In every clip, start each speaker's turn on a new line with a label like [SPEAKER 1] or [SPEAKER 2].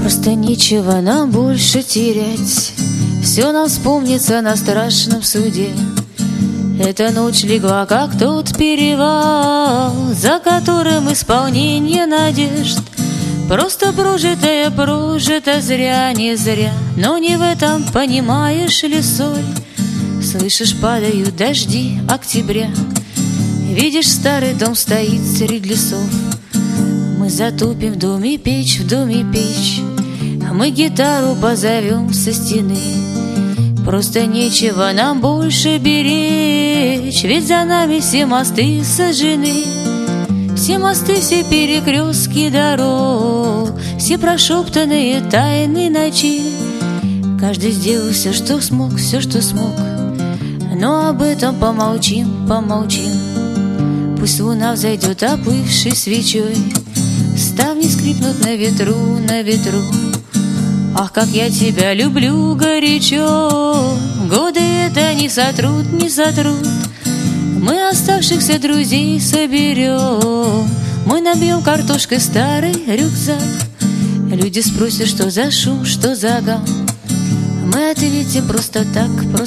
[SPEAKER 1] Просто нечего нам больше терять, все нам вспомнится на страшном суде. Эта ночь легла, как тот перевал, за которым исполнение надежд. Просто прожито зря, не зря, но не в этом, понимаешь ли, соль. Слышишь, падают дожди октября, видишь, старый дом стоит среди лесов. Мы затопим в доме печь, мы гитару позовем со стены. Просто нечего нам больше беречь, ведь за нами все мосты сожжены. Все мосты, все перекрестки дорог, все прошептанные тайны ночи. Каждый сделал все, что смог, но об этом помолчим. Пусть луна взойдет оплывшей свечой, ставни скрипнут на ветру. Ах, как я тебя люблю горячо, годы это не сотрут. Мы оставшихся друзей соберем, мы набьем картошкой старый рюкзак. Люди спросят, что за шум, что за гам. Мы ответим просто так.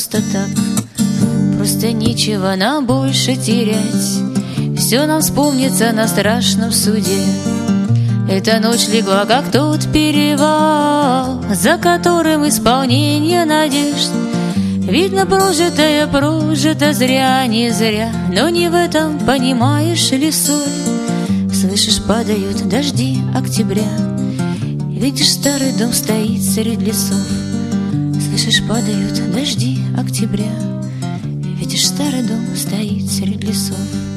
[SPEAKER 1] Просто нечего нам больше терять, все нам вспомнится на страшном суде. Эта ночь легла, как тот перевал, за которым исполнение надежд. Видно, прожито зря, не зря, но не в этом, понимаешь ли, соль. Слышишь, падают дожди октября, видишь, старый дом стоит среди лесов. Слышишь, падают дожди октября, видишь, старый дом стоит среди лесов.